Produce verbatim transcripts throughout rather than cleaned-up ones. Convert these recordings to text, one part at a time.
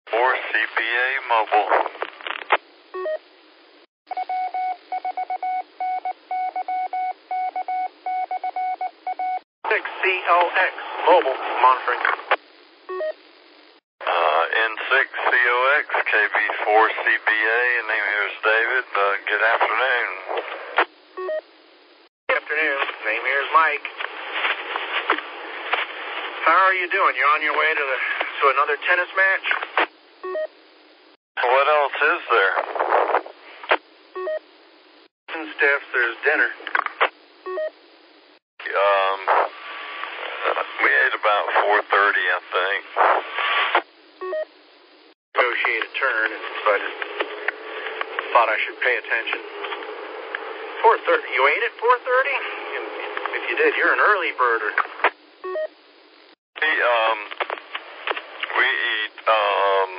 for C P A Mobile. six C O X Mobile monitoring. Uh, N six C O X K B four C B A, and name here is David. Uh, good afternoon. Good afternoon. Name here is Mike. How are you doing? You on your way to the to another tennis match? What else is there? And Steph, there's dinner. Um, we ate about four thirty, I think. Negotiate a turn, but thought I should pay attention. four thirty. You ate at four thirty? If you did, you're an early birder. We, um, we eat, um,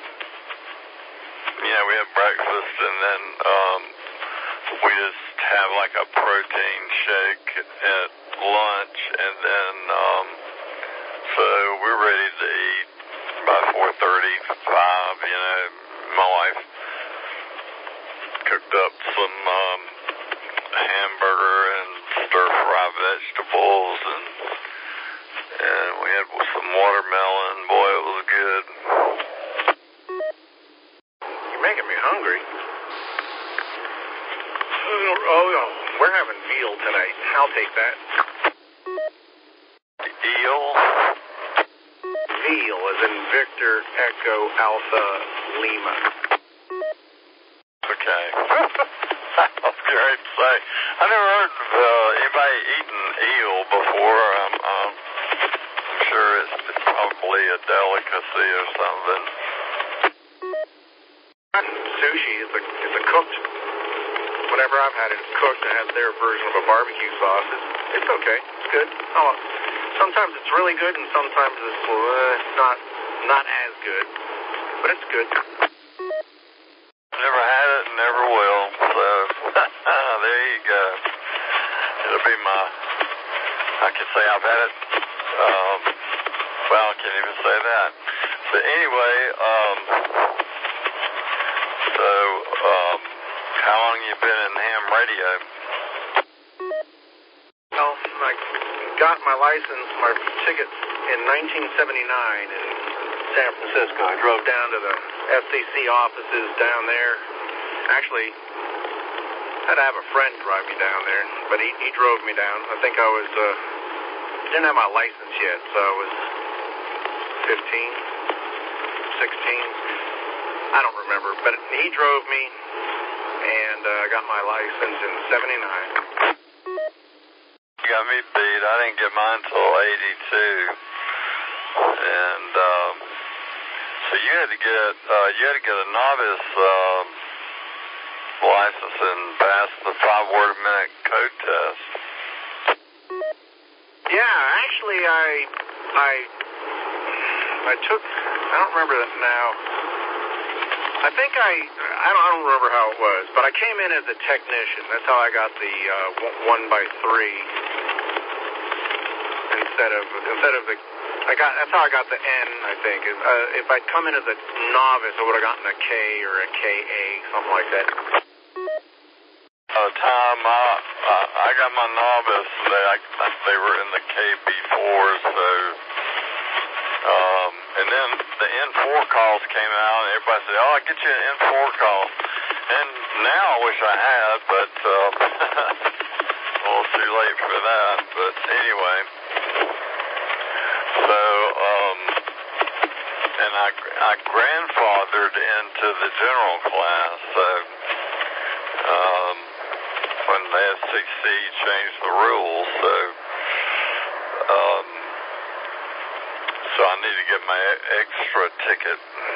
yeah, we have breakfast, and then, um, we just have like a protein shake at lunch, and then, um, so we're ready to eat by four thirty, five, you know. My wife cooked up some, um, hamburger and stir-fried vegetables, and and we had some watermelon. Boy, it was good. You're making me hungry. Oh, oh, we're having veal tonight. I'll take that. Eel? Veal, as in Victor Echo Alpha Lima. Okay. That was great to say. I never heard of uh, anybody eating eel before. Um, um, I'm sure it's, it's probably a delicacy or something. Not sushi. It's a, it's a cooked. Whenever I've had it, it's cooked and has their version of a barbecue sauce. It's, it's okay. It's good. Oh, sometimes it's really good, and sometimes it's uh, not not as good. But it's good. Never had it and never will. So there you go. It'll be my. I can say I've had it. Um, well, I can't even say that. But anyway, um, so um, how long you been in ham radio? Well, I got my license, my tickets in nineteen seventy-nine in San Francisco. I drove down to the F C C offices down there. Actually, I had to have a friend drive me down there, but he, he drove me down. I think I was, uh, didn't have my license yet, so I was fifteen, sixteen. I don't remember, but he drove me, and I uh, got my license in seventy-nine. You got me beat. I didn't get mine until eighty-two. And, um, so you had to get, uh, you had to get a novice, um, license and pass the five word a minute code test. Yeah, actually, I, I, I took, I don't remember that now. I think I, I don't, I don't remember how it was, but I came in as a technician. That's how I got the uh, one by three instead of instead of the. I got that's how I got the N. I think uh, if I'd come in as a novice, I would have gotten a K or a K A, something like that. Uh, Tom, uh, uh, I got my novice. They I, they were in the K B four, so. Um, and then the N four calls came out, and everybody said, "Oh, I'll get you an N four call." And now I wish I had, but um, well, it's too late for that. But anyway, so um, and I I grandfathered into the general class. So um, when the S C C changed the rules, so. Um, So I need to get my extra ticket.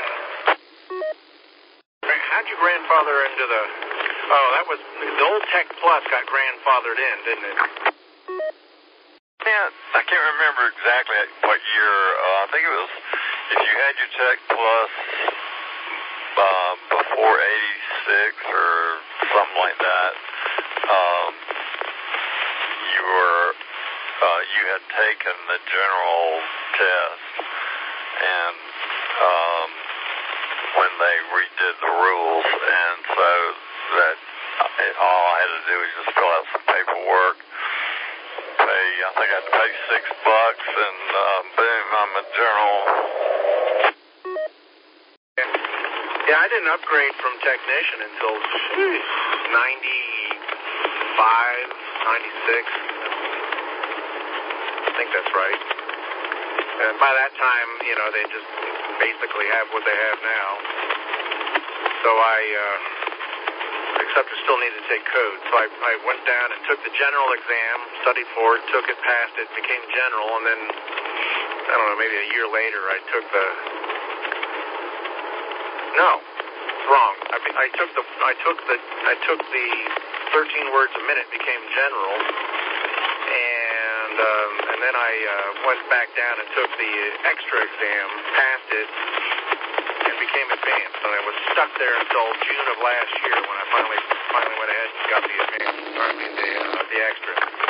How'd you grandfather into the... Oh, that was... The old Tech Plus got grandfathered in, didn't it? Yeah, I can't remember exactly what year. Uh, I think it was... If you had your Tech Plus uh, before eighty-six or something like that, um, you were... Uh, you had taken the general test, and um, redid the rules, and so that uh, all I had to do was just fill out some paperwork, pay, I think I had to pay six bucks, and uh, boom, I'm a journal. Yeah, I didn't upgrade from technician until ninety-five, ninety-six. I think that's right. And by that time, you know, they just basically have what they have now. So I, uh, except I still needed to take code. So I, I went down and took the general exam, studied for it, took it, passed it, became general, and then, I don't know, maybe a year later I took the, no, it's wrong. I, I took the, I took the, I took the thirteen words a minute, became general, and, um, and then I uh, went back down and took the extra exam, passed it, and became advanced. And I was stuck there until June of last year when I finally finally went ahead and got the advanced, or I mean the uh, the extra.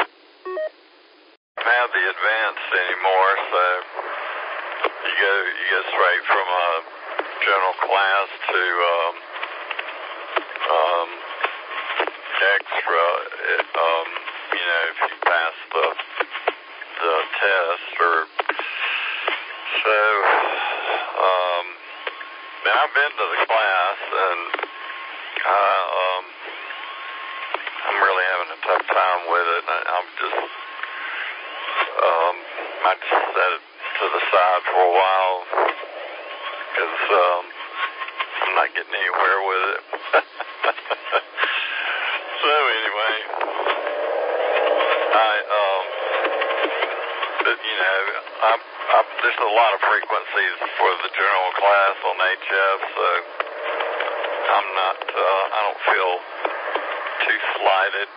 I don't have the advanced anymore, so you go you go straight from a general class to um, um, extra. It, um, you know, if you pass the the test, or so. Um, now I've been to the class, and I, um, I'm really having a tough time with it. I, I'm just, um, I just set it to the side for a while because um, I'm not getting anywhere with it. So anyway, I, um, but you know, I'm. I, there's a lot of frequencies for the general class on H F, so I'm not, uh, I don't feel too slighted.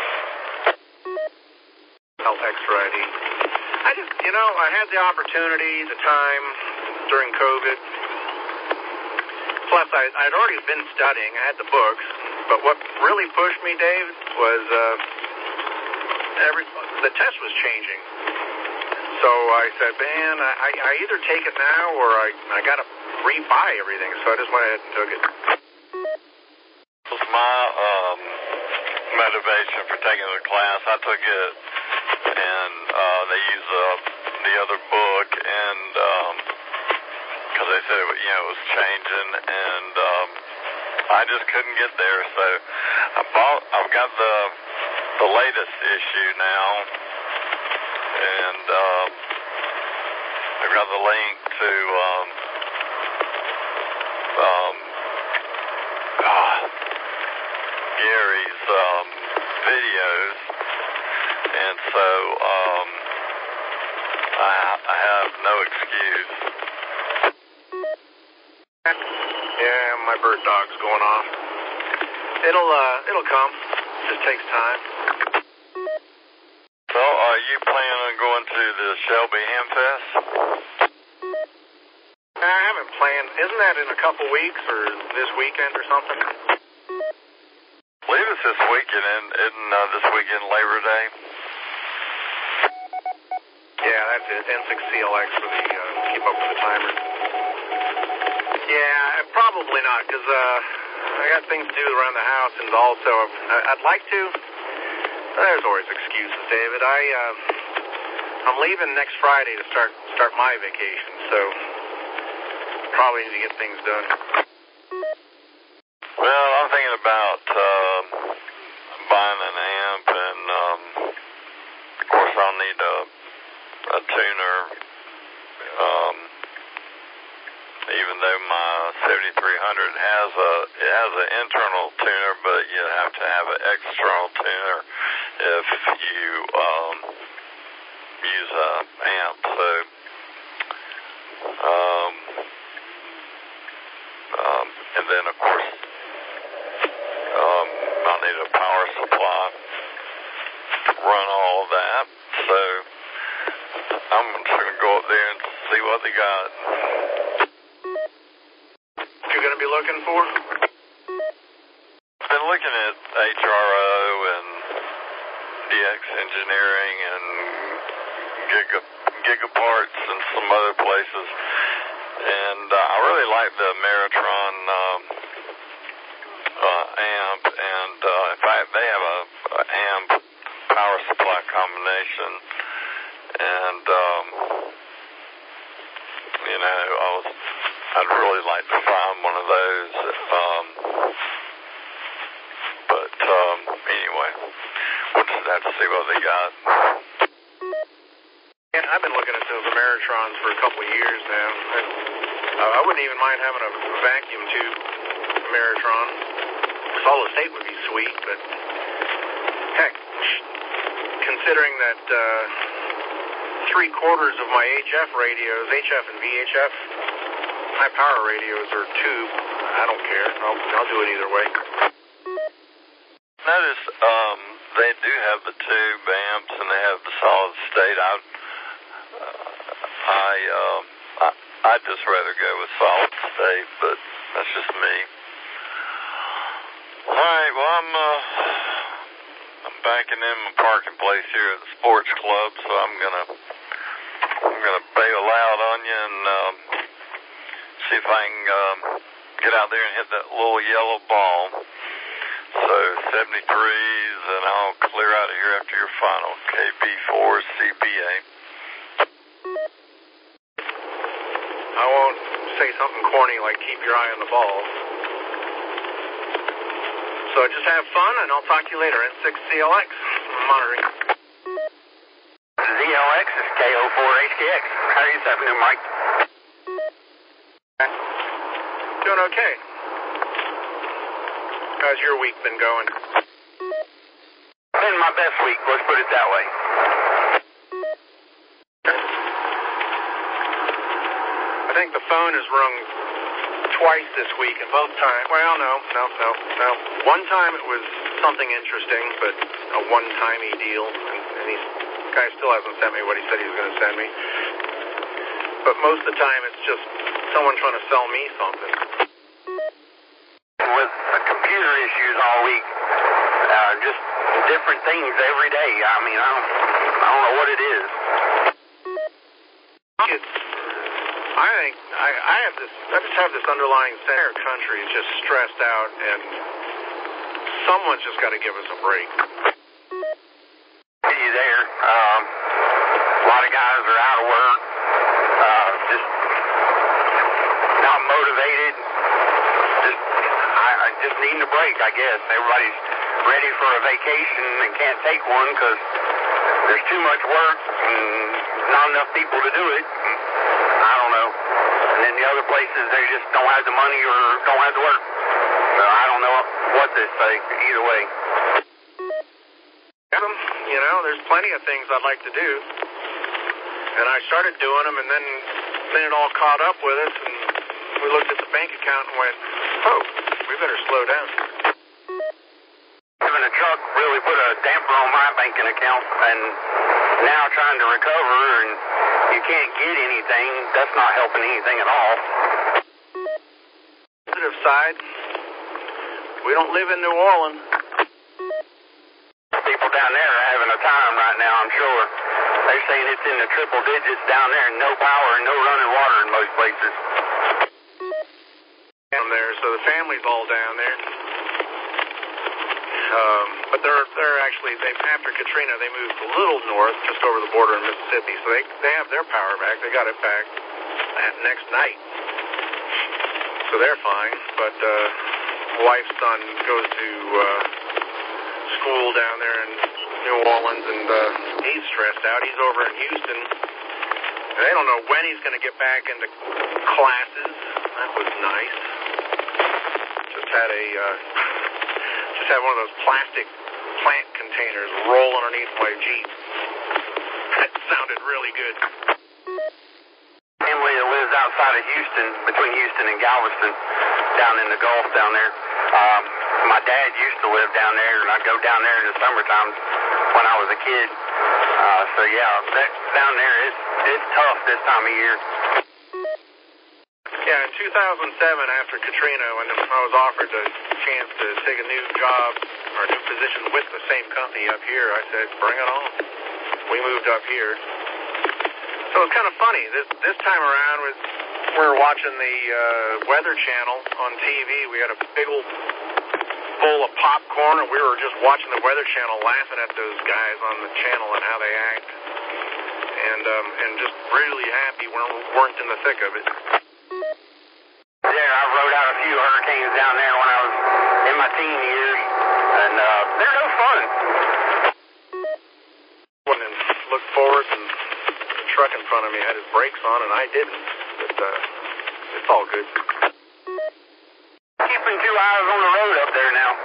I'll X-Righty. I just, you know, I had the opportunity, the time during COVID. Plus, I, I'd already been studying. I had the books. But what really pushed me, Dave, was uh, every the test was changing. So I said, man, I, I either take it now or I, I got to rebuy everything. So I just went ahead and took it. That was my um, motivation for taking the class. I took it, and uh, they used uh, the other book, and because um, they said it, you know, it was changing, and um, I just couldn't get there. So I bought. I've got the the latest issue now. And um, I've got the link to um, um, uh, Gary's um, videos, and so um, I, I have no excuse. Yeah, my bird dog's going off. It'll uh, it'll come. Just takes time. So, are you planning on going to the Shelby Hamfest? I haven't planned. Isn't that in a couple weeks or this weekend or something? I believe it's this weekend, and isn't uh, this weekend Labor Day? Yeah, that's it. N six C L X for the uh, keep up with the timer. Yeah, probably not, because uh, I got things to do around the house, and also I'd like to. There's always excuses, David. I, uh, I'm leaving next Friday to start start my vacation, so probably need to get things done. Well, I'm thinking about um, buying an amp, and um, of course I'll need a, a tuner. Um, even though my seventy-three hundred has a it has an internal tuner, but you have to have an external tuner if you um, use a amp. So, um, um, and then of course, um, I'll need a power supply to run all of that. So, I'm just gonna go up there and see what they got. You're gonna be looking for? I've been looking at H R O and D X Engineering and Giga, Gigaparts and some other places, and uh, I really like the Meritron um, combination. And, um, you know, I was, I'd really like to find one of those. Um, but, um, anyway, we'll just have to see what they got. Yeah, I've been looking at those Ameritrons for a couple of years now. And, uh, I wouldn't even mind having a vacuum tube Ameritron. Solid state would be sweet, but heck, considering that uh, three quarters of my H F radios, H F and V H F, high power radios are tube, I don't care. I'll, I'll do it either way. Notice um, they do have the tube amps and they have the solid state. I, I, uh, I, I'd just rather go with solid state, but that's just me. All right, well, I'm, uh, I'm backing in my parking place here at the sports club, so I'm gonna, I'm gonna bail out on you and um, see if I can um, get out there and hit that little yellow ball. So seventy-threes, and I'll clear out of here after your final K B four C B A. I won't say something corny like keep your eye on the ball. So just have fun, and I'll talk to you later. N six C L X, monitoring. Z L X is K O four H K X. How are you this afternoon, Mike? Doing okay. How's your week been going? Been my best week, let's put it that way. I think the phone has rung twice this week, and both times, well, no, no, no, no. One time it was something interesting, but a one-timey deal, and, and he guy still hasn't sent me what he said he was going to send me. But most of the time it's just someone trying to sell me something. With uh, computer issues all week, uh, just different things every day. I mean, I don't, I don't know what it is. It's, I think, I, I have this, I just have this underlying sense our country is just stressed out, and someone's just got to give us a break. See you there. Um, a lot of guys are out of work, uh, just not motivated. Just, I, I just need a break, I guess. Everybody's ready for a vacation and can't take one because there's too much work and not enough people to do it. I don't know. And then the other places, they just don't have the money or don't have the work. So I don't know what to say either way. You know, there's plenty of things I'd like to do. And I started doing them, and then, then it all caught up with us, and we looked at the bank account and went, oh, we better slow down. Having a truck really put a damper on my banking account, and now trying to recover, and you can't get anything. That's not helping anything at all. Positive side, we don't live in New Orleans. People down there are having a time right now, I'm sure. They're saying it's in the triple digits down there, and no power and no running water in most places. Down there, so the family's all down there. Um, but they're they're actually they after Katrina they moved a little north, just over the border in Mississippi, so they they have their power back. They got it back that next night, so they're fine. But uh, wife's son goes to uh, school down there in New Orleans, and uh, he's stressed out. He's over in Houston. And they don't know when he's going to get back into classes. That was nice. Just had a uh, just had one of those plastic plant containers roll underneath my Jeep. That sounded really good. Family that lives outside of Houston, between Houston and Galveston, down in the Gulf down there. Um, my dad used to live down there, and I'd go down there in the summertime when I was a kid. Uh, so yeah, that down there is it's tough this time of year. Yeah, in two thousand seven, after Katrina, when I was offered the chance to take a new job or a new position with the same company up here, I said, bring it on. We moved up here. So it's kind of funny. This this time around, we we were watching the uh, Weather Channel on T V. We had a big old full of popcorn, and we were just watching the Weather Channel laughing at those guys on the channel and how they act. And um, and just really happy we weren't in the thick of it. Yeah, I rode out a few hurricanes down there when I was in my teen years, and uh, they're no fun. And looked forward, and the truck in front of me had his brakes on, and I didn't. But uh, it's all good. Keeping two eyes on the road up there now.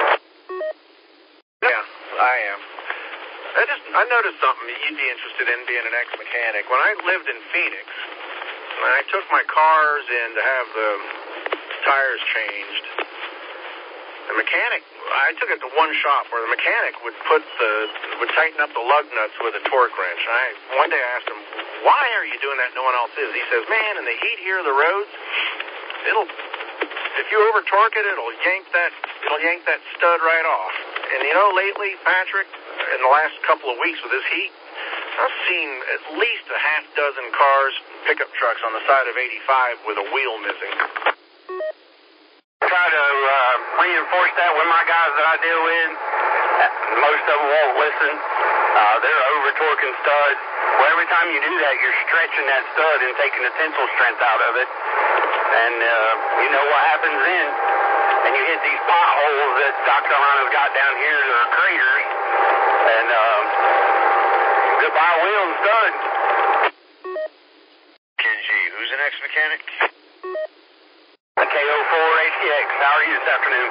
Yeah, I am. I just I noticed something that you'd be interested in, being an ex-mechanic. When I lived in Phoenix, and I took my cars in to have the tires changed, the mechanic, I took it to one shop where the mechanic would put the would tighten up the lug nuts with a torque wrench. And I one day I asked him, "Why are you doing that? No one else is." He says, "Man, in the heat here of the roads, it'll if you over torque it, it'll yank that it'll yank that stud right off." And you know, lately, Patrick, in the last couple of weeks with this heat, I've seen at least a half dozen cars, pickup trucks on the side of eighty-five with a wheel missing. Try to uh, reinforce that with my guys that I deal with. Most of them won't listen. Uh, they're over-torquing studs. Well, every time you do that, you're stretching that stud and taking the tensile strength out of it. And uh, you know what happens then? And you hit these potholes that Doctor Alana's got down here that are craters. And uh, goodbye wheel and stud. Kenji, who's an ex-mechanic? The K O four H K X. How are you this afternoon?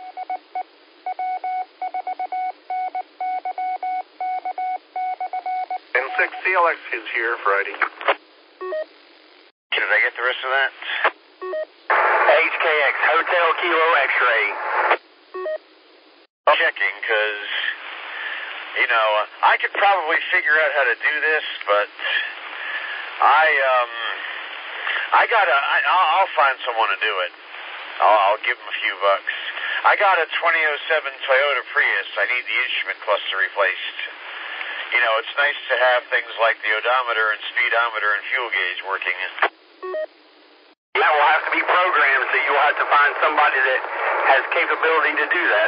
M six C L X is here Friday. Did I get the rest of that? H K X, Hotel Kilo X-ray. Checking, because, you know, I could probably figure out how to do this, but I, um, I gotta, I, I'll, I'll find someone to do it. I'll, I'll give them a few bucks. I got a twenty oh seven Toyota Prius. I need the instrument cluster replaced. You know, it's nice to have things like the odometer and speedometer and fuel gauge working. That will have to be programmed, so you'll have to find somebody that has capability to do that.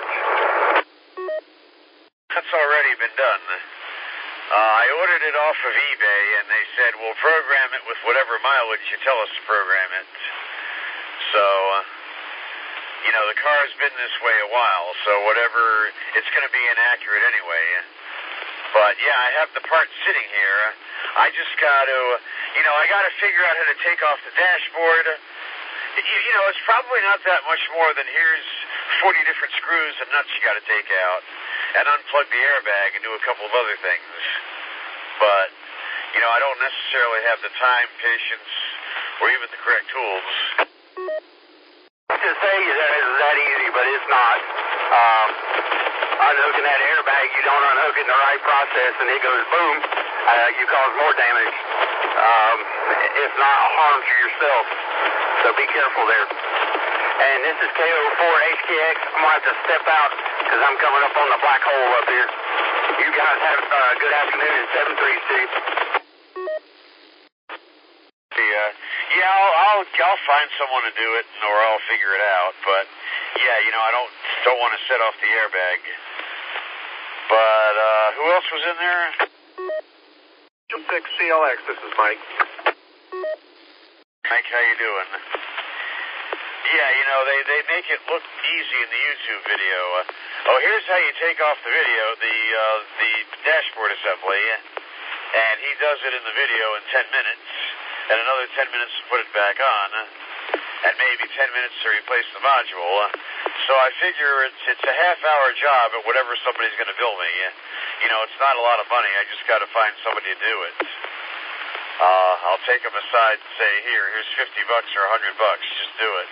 That's already been done. Uh, I ordered it off of eBay, and they said, we'll program it with whatever mileage you tell us to program it. So, uh, you know, the car's been this way a while, so whatever, it's going to be inaccurate anyway. But, yeah, I have the part sitting here. I just got to, you know, I got to figure out how to take off the dashboard. You, you know, it's probably not that much more than here's forty different screws and nuts you got to take out and unplug the airbag and do a couple of other things. But, you know, I don't necessarily have the time, patience, or even the correct tools. To say that it's that easy, but it's not. Um, unhooking that airbag, you don't unhook it in the right process, and it goes boom. Uh, you cause more damage, um, if not harm to yourself. So be careful there. And this is K O four H K X. I'm going to have to step out because I'm coming up on the black hole up here. You guys have a uh, good afternoon in seven three six. Yeah, yeah, I'll, I'll I'll find someone to do it, or I'll figure it out. But yeah, you know, I don't don't want to set off the airbag. But uh, who else was in there? M six C L X. This is Mike. Mike, how you doing? Yeah, you know, they they make it look easy in the YouTube video. Uh, oh, here's how you take off the video, the uh, the dashboard assembly, and he does it in the video in ten minutes. And another ten minutes to put it back on, and maybe ten minutes to replace the module. So I figure it's it's a half-hour job at whatever somebody's going to bill me. You know, it's not a lot of money. I just got to find somebody to do it. Uh, I'll take them aside and say, here, here's fifty bucks or a hundred bucks. Just do it.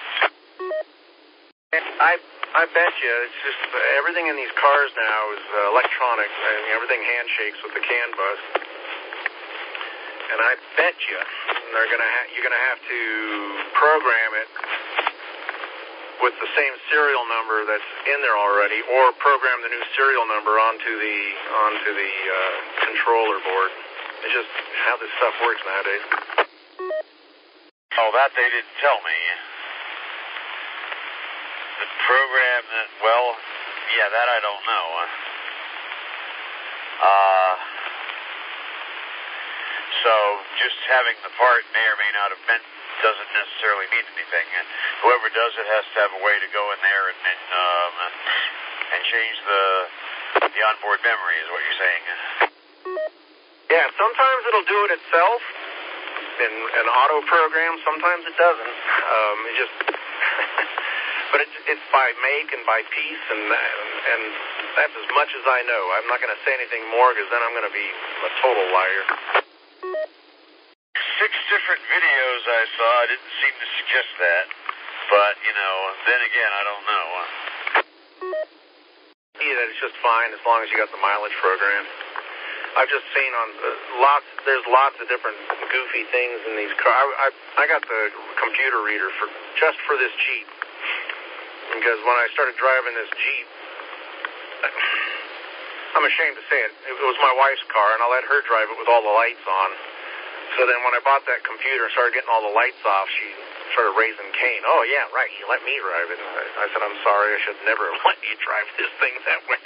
I I bet you it's just uh, everything in these cars now is uh, electronic, and everything handshakes with the CAN bus. And I bet you they're gonna ha- you're gonna have to program it with the same serial number that's in there already, or program the new serial number onto the onto the uh, controller board. It's just how this stuff works nowadays. Oh, that they didn't tell me. program that, well, yeah, that I don't know. Uh, so just having the part may or may not have meant doesn't necessarily mean anything. Whoever does it has to have a way to go in there and and, um, and change the the onboard memory, is what you're saying. Yeah, sometimes it'll do it itself in an auto program. Sometimes it doesn't. Um, it just, but it's it's by make and by piece, and and that's as much as I know. I'm not going to say anything more because then I'm going to be a total liar. Six different videos I saw didn't seem to suggest that, but you know, then again, I don't know. Yeah, that it's just fine as long as you got the mileage program. I've just seen on uh, lots. There's lots of different goofy things in these cars. I, I I got the computer reader for just for this Jeep because when I started driving this Jeep, I'm ashamed to say it. It was my wife's car, and I let her drive it with all the lights on. So then when I bought that computer and started getting all the lights off, she started raising Cain. Oh, yeah, right, you let me drive it. I, I said, I'm sorry, I should never let you drive this thing that way.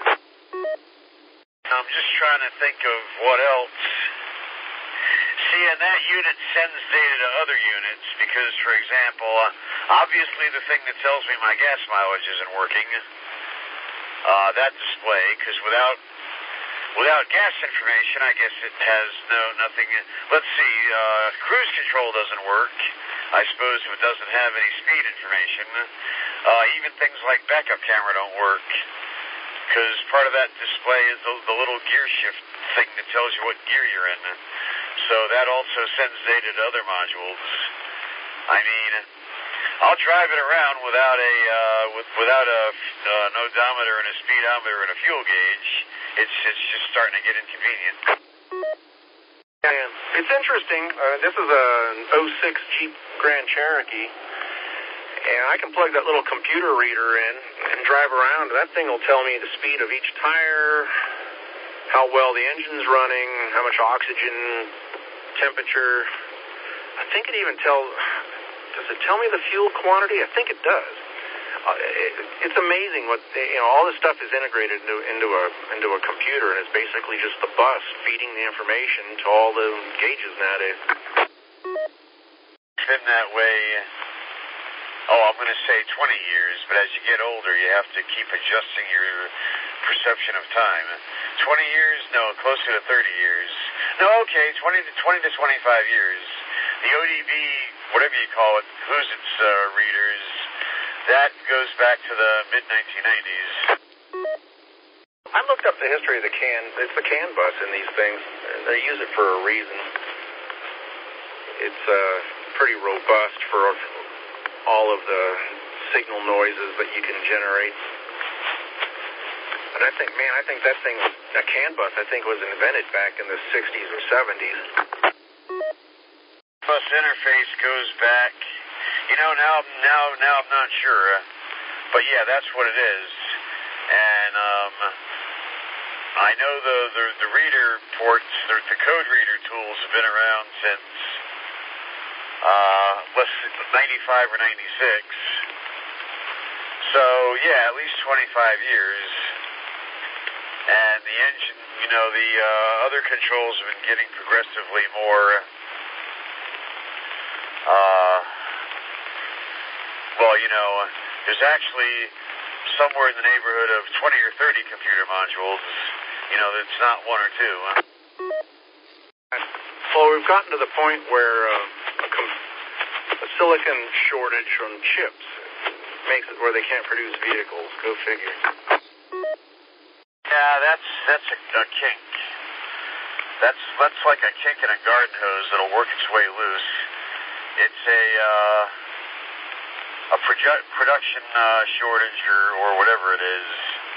I'm just trying to think of what else. See, and that unit sends data to other units because, for example, uh, obviously the thing that tells me my gas mileage isn't working, uh, that display, because without without gas information, I guess it has no nothing. Let's see, uh, cruise control doesn't work. I suppose if it doesn't have any speed information, uh, even things like backup camera don't work. Because part of that display is the, the little gear shift thing that tells you what gear you're in. So that also sends data to other modules. I mean, I'll drive it around without a uh, with, without a uh, an odometer and a speedometer and a fuel gauge. It's it's just starting to get inconvenient. And it's interesting. Uh, this is an oh six Jeep Grand Cherokee. And I can plug that little computer reader in and drive around. That thing will tell me the speed of each tire, how well the engine's running, how much oxygen, temperature. I think it even tells, does it tell me the fuel quantity? I think it does. Uh, it, it's amazing what, you know, all this stuff is integrated into, into, a, into a computer, and it's basically just the bus feeding the information to all the gauges nowadays. It's been that way. Oh, I'm going to say twenty years, but as you get older, you have to keep adjusting your perception of time. twenty years? No, closer to thirty years. No, okay, twenty to twenty to twenty-five years. The O D B, whatever you call it, who's its uh, readers, that goes back to the mid nineteen nineties. I looked up the history of the CAN. It's the CAN bus in these things. They use it for a reason. It's uh, pretty robust for all of the signal noises that you can generate. And I think, man, I think that thing, a CAN bus, I think was invented back in the sixties or seventies. Bus interface goes back, you know, now, now, now I'm not sure, uh, but yeah, that's what it is. And um, I know the, the, the reader ports, the, the code reader tools have been around since Uh, let's ninety-five or ninety-six. So, yeah, at least twenty-five years. And the engine, you know, the uh, other controls have been getting progressively more, uh, well, you know, there's actually somewhere in the neighborhood of twenty or thirty computer modules. You know, it's not one or two. Well, we've gotten to the point where uh, a, com- a silicon shortage on chips makes it where they can't produce vehicles. Go figure. Yeah, that's that's a, a kink. That's that's like a kink in a garden hose that'll work its way loose. It's a uh, a produ- production uh, shortage or, or whatever it is.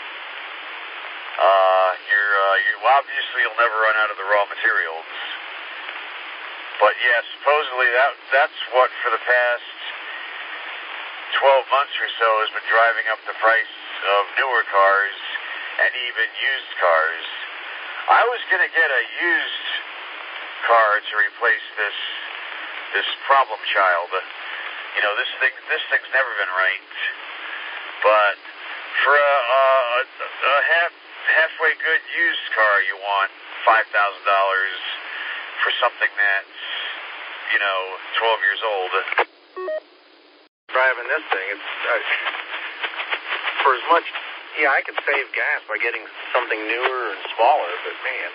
Uh, you're uh, you obviously you'll never run out of the raw materials. But yeah, supposedly that that's what for the past twelve months or so has been driving up the price of newer cars and even used cars. I was going to get a used car to replace this this problem child. You know, this thing this thing's never been right. But for a, a, a half halfway good used car, you want five thousand dollars for something that's, you know, twelve years old. Driving this thing, it's uh, for as much. Yeah, I could save gas by getting something newer and smaller, but man,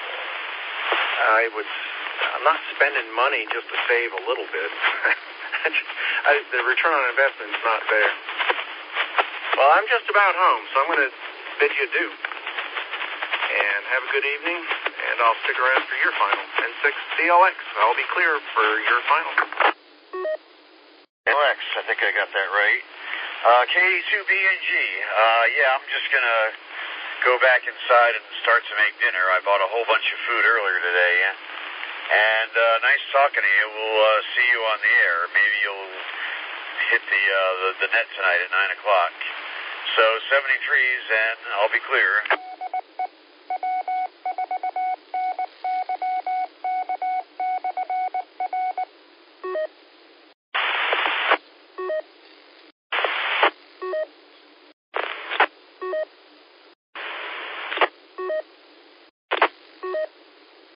I would. I'm not spending money just to save a little bit. I, the return on investment's not there. Well, I'm just about home, so I'm going to bid you adieu. And have a good evening, and I'll stick around for your final. N six C L X, I'll be clear for your final. L X, I think I got that right. Uh, K two B N G, uh, yeah, I'm just going to go back inside and start to make dinner. I bought a whole bunch of food earlier today, and uh, nice talking to you. We'll uh, see you on the air. Maybe you'll hit the, uh, the, the net tonight at nine o'clock. So seventy-threes, and I'll be clear.